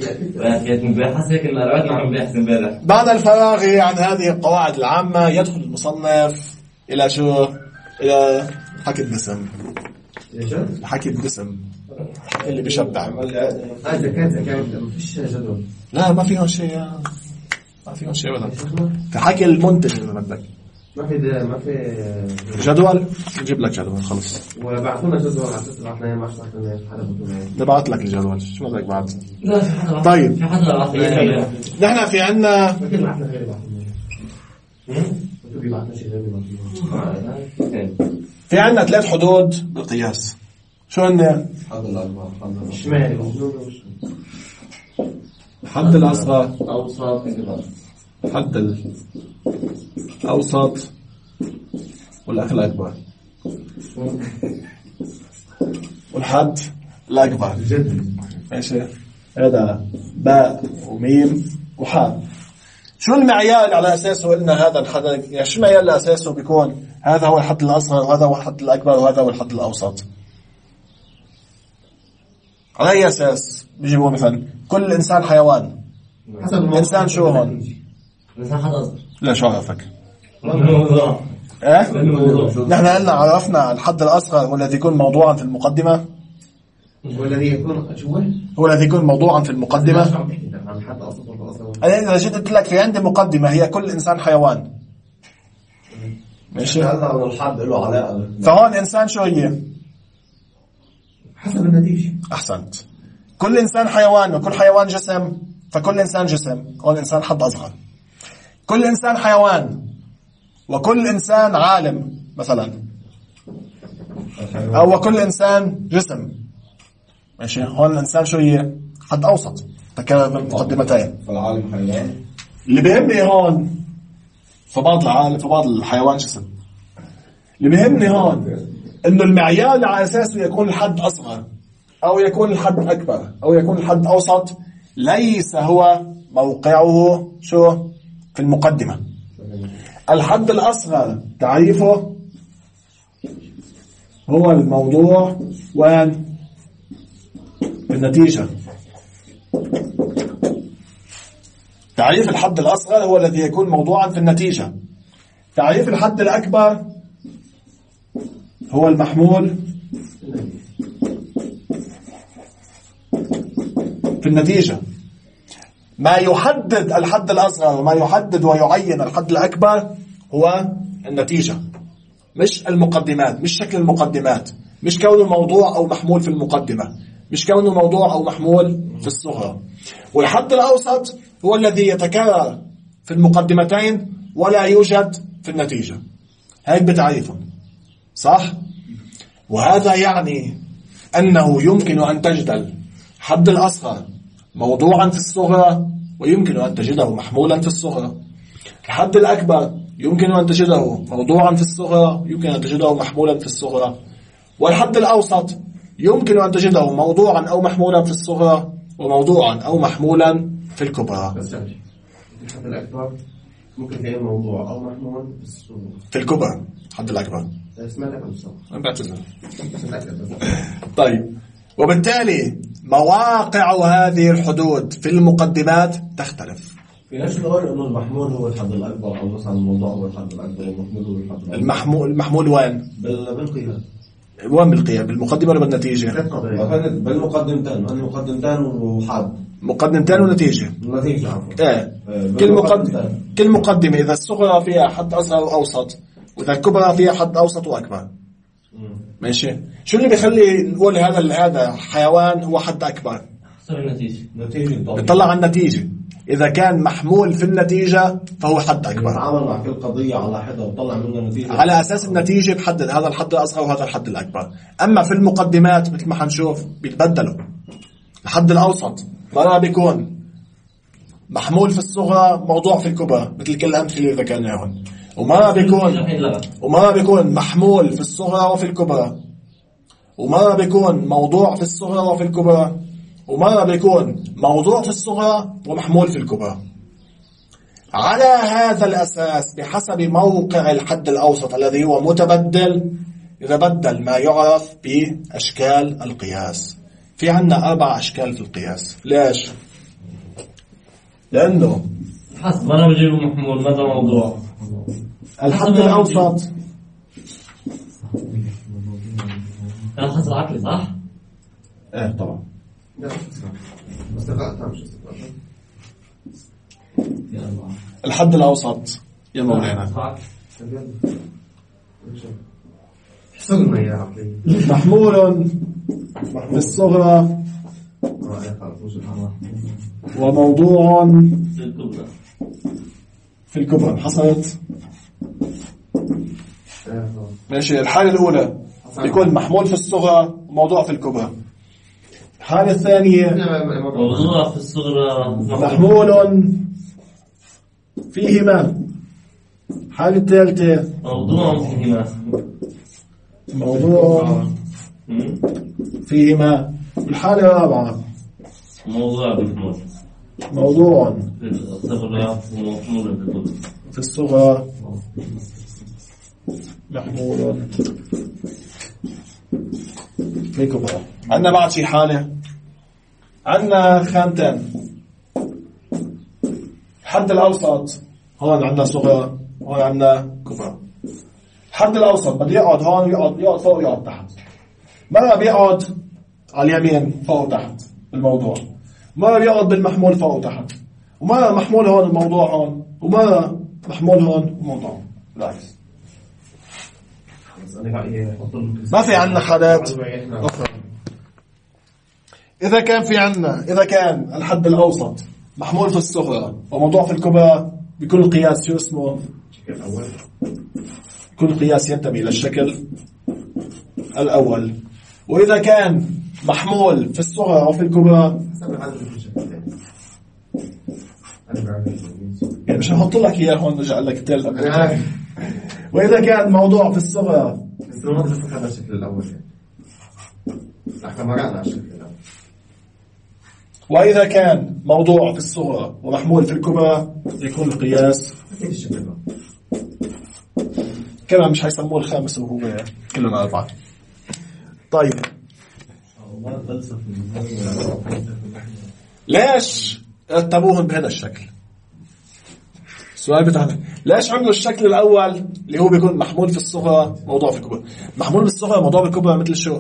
بعد الفراغ عن هذه القواعد العامة يدخل المصنف إلى شو؟ إلى حكي الدسم. حكي الدسم اللي بيشبع. هذا كذا كذا ما فيش جدول. لا ما فيهم شيء، ما فيهم شيء ولا في حكي المنتج إذا بدك. ما في ده ما في جدول. نجيب لك جدول خلص. وبعثونا جدول على اساس بعثنا ما شرحنا حدا بده. نبعث لك الجدول. شو بدك بعد؟ لا في حدا. طيب في حدا بعثنا. نحن في عنا لكن بعثنا غير بعثنا. هم؟ بده يبعثنا شيء غير بعثنا. في عنا ثلاث حدود بالقياس. شو هن؟ حد الأكبر، حد الشمالي، حد الأصغر، أوسط، كبار. حد الأوسط والأخ الأكبر والحد الأكبر. جد ماشي. هذا باء وميم وحاء. شو المعيار اللي على أساسه قلنا هذا الحد؟ يعني شو المعيار اللي على أساسه بيكون هذا هو الحد الأصغر وهذا هو الحد الأكبر وهذا هو الحد الأوسط؟ على أي أساس بيجيبوا مثلا كل إنسان حيوان؟ حسب إنسان شو هون؟ إنسان حد أصغر. لا شو عرفك؟ الموضوع. إيه؟ الموضوع. نحن قلنا عرفنا الحد الأصغر هو الذي يكون موضوعا في المقدمة. والذي يكون جوا هو الذي يكون موضوعا في المقدمة. عن حد أصغر ولا أصغر. أنا إذا جيت قلت لك في عندي مقدمة هي كل إنسان حيوان. ماشي. هذا الحد له علاقة. فهون إنسان شو هي؟ حسب النتيجة. أحسنت. كل إنسان حيوان وكل حيوان جسم، فكل إنسان جسم هون إنسان حد أصغر. كل إنسان حيوان وكل إنسان عالم مثلا، أو كل إنسان جسم. ماشي. هون الإنسان شو هي؟ حد أوسط. تكرر بالمقدمتين. فالعالم حيوان. اللي بيهمني هون فبعض العالم فبعض الحيوان جسم. اللي بيهمني هون إنه المعيار اللي على أساسه يكون الحد أصغر أو يكون الحد أكبر أو يكون الحد أوسط ليس هو موقعه شو في المقدمة. الحد الأصغر تعريفه هو الموضوع وين في النتيجة. تعريف الحد الأصغر هو الذي يكون موضوعا في النتيجة. تعريف الحد الأكبر هو المحمول في النتيجة. ما يحدد الحد الأصغر وما يحدد ويعين الحد الأكبر هو النتيجة، مش المقدمات، مش شكل المقدمات، مش كونه موضوع أو محمول في المقدمة، مش كونه موضوع أو محمول في الصغرى. والحد الأوسط هو الذي يتكرر في المقدمتين ولا يوجد في النتيجة. هيك بتعريفهم صح؟ وهذا يعني أنه يمكن أن تجد الحد الأصغر موضوعا في الصغرى ويمكن أن تجده محمولا في الصغرى. الحد الأكبر يمكن أن تجده موضوعا في الصغرى يمكن أن تجده محمولا في الصغرى. والحد الأوسط يمكن أن تجده موضوعا أو محمولا في الصغرى وموضوعا أو محمولا في الكبرى. الحد الأكبر ممكن تلاقي موضوع أو محمول في الصغرى في الكبرى. الحد الأكبر اسمعك عن الصغرى. أنا بعتذر. طيب وبالتالي مواقع هذه الحدود في المقدمات تختلف. في ناس تقول إنه المحمول هو الحد الأكبر أو مثلا الموضوع هو الحد الأكبر والمحمول هو الحد الأكبر. المحمول المحمول وين؟ بالقياس. وين بالقياس؟ بالمقدمة ولا بالنتيجة؟ بالمقدمتين. أنا مقدمتين وحد. مقدمتين ونتيجة. النتيجة عفوا. إيه. كل مقدمة كل مقدمة إذا الصغرى فيها حد أصغر وأوسط وإذا الكبرى فيها حد أوسط وأكبر. ماشي. شو اللي بيخلي نقول هذا هذا حيوان هو حد أكبر؟ حسب النتيجة. نتيجة. بتطلع على النتيجة. إذا كان محمول في النتيجة فهو حد أكبر. نتعامل مع كل قضية على حدة وطلع منها نتيجة على أساس النتيجة بحدد هذا الحد الأصغر وهذا الحد الأكبر. أما في المقدمات مثل ما حنشوف بيتبدلوا. الحد الأوسط مرة بيكون محمول في الصغرى موضوع في الكبرى مثل كل الأمثلة اللي ذكرناهم، ومرة بيكون ومرة بيكون محمول في الصغرى وفي الكبرى، ومرة بيكون موضوع في الصغرى وفي الكبرى، ومرة بيكون موضوع في الصغرى ومحمول في الكبرى. على هذا الأساس بحسب موقع الحد الأوسط الذي هو متبدل يتبدل ما يعرف بأشكال القياس. في عنا أربع أشكال في القياس. ليش؟ لأنه حسب أنا بجيب محمول ماذا موضوع الحد الأوسط كان حسب عقلي صح؟ إيه طبعا. الحد الأوسط يا مولانا حسن يا عقلي محمول في الصغرى وموضوع في الكبرى. في الكبرى. حصلت ماشي. الحالة الأولى يكون محمول في الصغرى وموضوع في الكبرى. الحالة الثانية موضوع في الصغرى محمول فيهما. الحالة الثالثة موضوع فيهما موضوع فيهما. الحالة الرابعة موضوع بالمحمول موضوع في الصغرى ومحمول في الكبرى. في الصغرى محمول في الكبرى. عندنا بعد شي حالة، عندنا خانتين. الحد الأوسط هون عندنا صغرى وهون عندنا كبرى. الحد الأوسط بده يقعد هون يقعد يقعد فوق ويقعد تحت. مرة بيقعد على اليمين فوق وتحت الموضوع، مرة بيقعد بالمحمول فوق وتحت، ومرة محمول هون الموضوع هون، ومرة محمول هون الموضوع بالعكس. ما في عندنا حالات أخرى. إذا كان في عندنا إذا كان الحد الأوسط محمول في الصغرى وموضوع في الكبرى بكل قياس شو اسمه؟ كل قياس ينتمي للشكل الأول. وإذا كان محمول في الصغرى وفي الكبرى يعني مش هحط لك إياه هون رجع لك تل. وإذا كان موضوع في الصغرى بس ما تفكر هذا الشكل الأول يعني. احنا مرقنا على الشكل الأول. وإذا كان موضوع في الصغرى ومحمول في الكبرى يكون القياس أكيد الشكل الأول. كمان مش هيسموه الخامس وهو كلنا أربعة. طيب ليش رتبوهم بهذا الشكل؟ السؤال بتاعنا ليش عملوا الشكل الأول اللي هو بيكون محمول في الصغرى موضوع في الكبرى؟ محمول في الصغرى موضوع في الكبرى مثل شو؟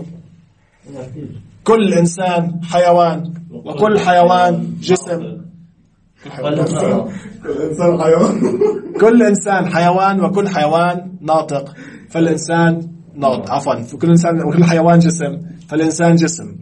كل إنسان حيوان وكل حيوان جسم. كل إنسان حيوان كل إنسان حيوان وكل حيوان ناطق فالإنسان ناطق. عفوا كل إنسان وكل حيوان جسم فالإنسان جسم.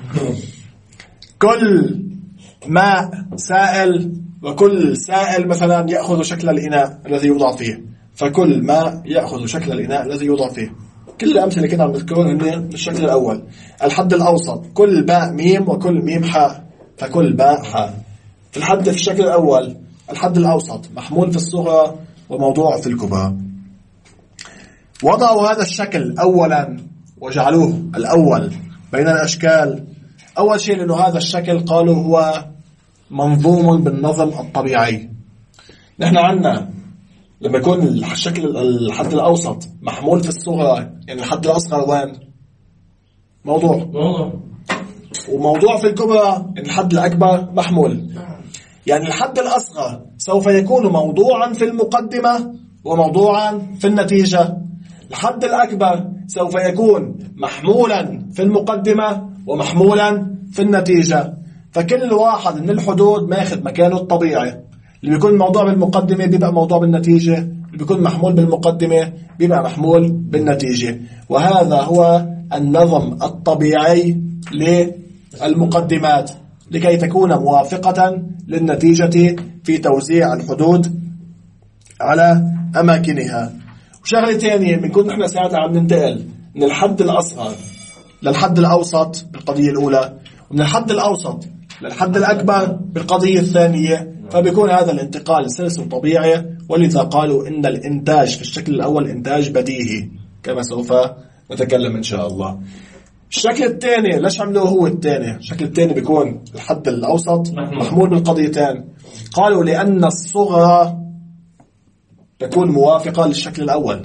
كل ماء سائل وكل سائل مثلا يأخذ شكل الإناء الذي يوضع فيه فكل ماء يأخذ شكل الإناء الذي يوضع فيه. كل الأمثلة كنا عم نذكرها هن بالشكل الأول. الحد الأوسط كل باء ميم وكل ميم حاء فكل باء حاء. في الحد في الشكل الأول الحد الأوسط محمول في الصغرى وموضوع في الكبرى. وضعوا هذا الشكل أولا وجعلوه الأول بين الأشكال. أول شيء لأنه هذا الشكل قالوا هو منظوم بالنظم الطبيعي. نحن عندنا لما يكون الشكل الحد الأوسط محمول في الصغرى يعني الحد الأصغر وين؟ موضوع. وموضوع في الكبرى يعني الحد الأكبر محمول. يعني الحد الأصغر سوف يكون موضوعا في المقدمة وموضوعا في النتيجة. الحد الأكبر سوف يكون محمولا في المقدمة ومحمولا في النتيجة. فكل واحد من الحدود ماخذ مكانه الطبيعي. اللي بيكون موضوع بالمقدمة بيبقى موضوع بالنتيجة، اللي بيكون محمول بالمقدمة بيبقى محمول بالنتيجة. وهذا هو النظم الطبيعي للمقدمات. لكي تكون موافقة للنتيجة في توزيع الحدود على أماكنها. وشغلة ثانية بنكون نحن ساعتها عم ننتقل من الحد الأصغر للحد الأوسط بالقضية الأولى، ومن الحد الأوسط للحد الأكبر بالقضية الثانية، فبيكون هذا الانتقال سلس وطبيعي، ولذا قالوا إن الإنتاج في الشكل الأول إنتاج بديهي كما سوف نتكلم إن شاء الله. الشكل الثاني ليش عملوه هو الثاني؟ الشكل الثاني بيكون الحد الأوسط محمول بالقضيتين. قالوا لأن الصغرى تكون موافقة للشكل الأول،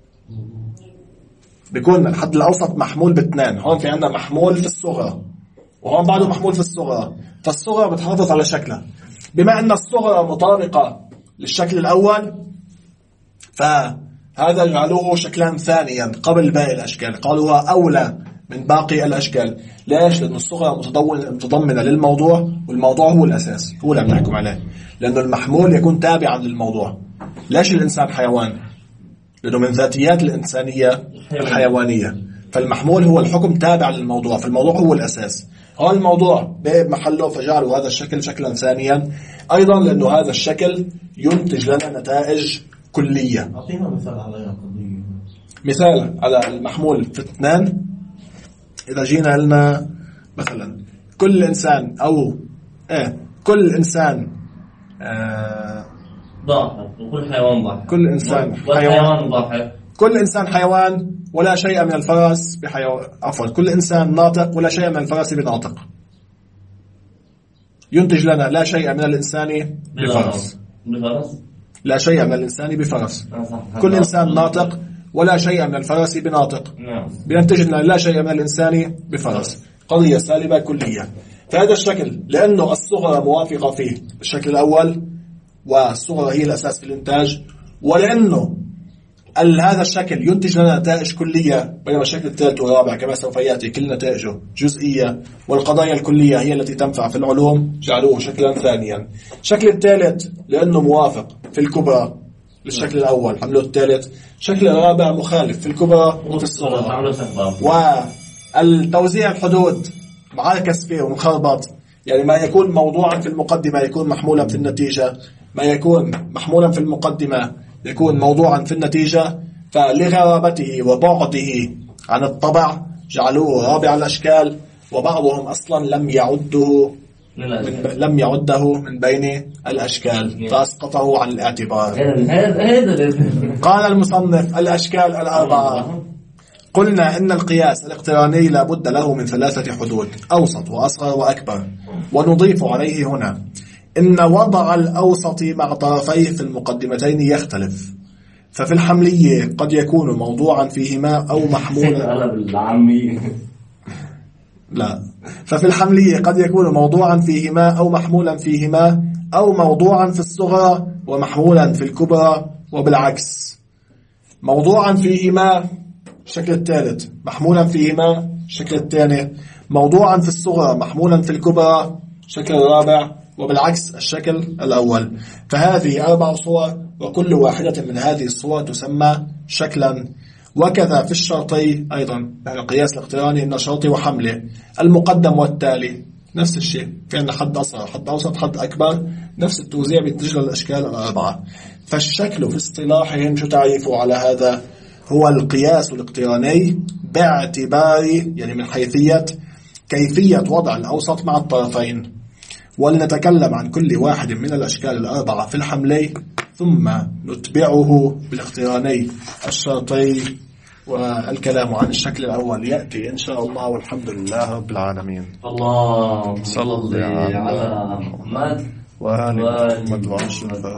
بيكون الحد الأوسط محمول باثنين. هون في عندنا محمول في الصغرى وهون بعده محمول في الصغرى، فالصغرى بتحافظ على شكلها. بما أن الصغرى مطابقة للشكل الأول فهذا جعلوه شكلا ثانيا قبل باقي الأشكال، قالوا هو أولى من باقي الأشكال. ليش؟ لأن الصغرى متضمنة للموضوع، والموضوع هو الأساس، هو اللي بنحكم عليه، لأنه المحمول يكون تابعا للموضوع. ليش الإنسان حيوان؟ لأنه من ذاتيات الإنسانية الحيوانية، فالمحمول هو الحكم تابع للموضوع، فالموضوع هو الأساس. هذا الموضوع بمحله فجعلوا هذا الشكل شكلا ثانيا، أيضا لأنه هذا الشكل ينتج لنا نتائج كلية. أعطينا مثال على قضية. مثال على المحمول في اثنان، إذا جينا لنا مثلا كل إنسان أو إيه كل إنسان آه ضاحك، وكل حيوان ضاحك، كل إنسان حيوان ضاحك، كل إنسان حيوان ولا شيء من الفرس بحيوان، عفوا كل إنسان ناطق ولا شيء من الفرس بناطق، ينتج لنا لا شيء من الإنسان بفرس. بفرس لا شيء من الإنسان بفرس. كل إنسان ناطق ولا شيء من الفرس بناطق، بينتج لنا لا شيء من الإنسان بفرس. قضية سالبة كلية. فهذا الشكل لأنه الصغرى موافقة فيه الشكل الأول، والصغرى هي الأساس في الإنتاج، ولأنه هذا الشكل ينتج لنا نتائج كلية، بينما الشكل الثالث والرابع كما سوف يأتي كل نتائجه جزئية، والقضايا الكلية هي التي تنفع في العلوم، جعلوه شكلا ثانيا. الشكل الثالث لأنه موافق في الكبرى للشكل الأول عملوا الثالث. الشكل الرابع مخالف في الكبرى وفي الصغرى. والتوزيع الحدود معاكس فيه ومخربط، يعني ما يكون موضوعا في المقدمة يكون محمولا في النتيجة، ما يكون محمولا في المقدمة يكون موضوعا في النتيجة. فلغرابته وبعده عن الطبع جعلوه رابع الأشكال، وبعضهم أصلا لم يعده من لم يعده من بين الأشكال فأسقطه عن الاعتبار. قال المصنف: الأشكال الأربعة. قلنا إن القياس الاقتراني لا بد له من ثلاثة حدود: أوسط وأصغر وأكبر. ونضيف عليه هنا إن وضع الأوسط مع طرفيه في المقدمتين يختلف، ففي الحملية قد يكون موضوعا فيهما أو محمولا لا ففي الحملية قد يكون موضوعا فيهما أو محمولا فيهما، أو موضوعا في الصغرى ومحمولا في الكبرى، وبالعكس. موضوعا فيهما الشكل الثالث، محمولا فيهما الشكل الثاني، موضوعا في الصغرى محمولا في الكبرى الشكل الرابع، وبالعكس الشكل الأول. فهذه أربع صور، وكل واحدة من هذه الصور تسمى شكلا. وكذا في الشرطي أيضا، يعني القياس الاقتراني إن شرطي وحمله المقدم والتالي نفس الشيء، في عندنا حد أصغر حد أوسط حد أكبر، نفس التوزيع بيتجه للأشكال الأربعة. فالشكل في اصطلاحهم شو تعريفه على هذا؟ هو القياس الاقتراني باعتبار يعني من حيثية كيفية وضع الأوسط مع الطرفين. ولنتكلم عن كل واحد من الأشكال الأربعة في الحملي، ثم نتبعه بالاقتراني الشرطي، والكلام عن الشكل الأول يأتي إن شاء الله، والحمد لله رب العالمين. الله صلى الله على محمد وآل محمد وعلى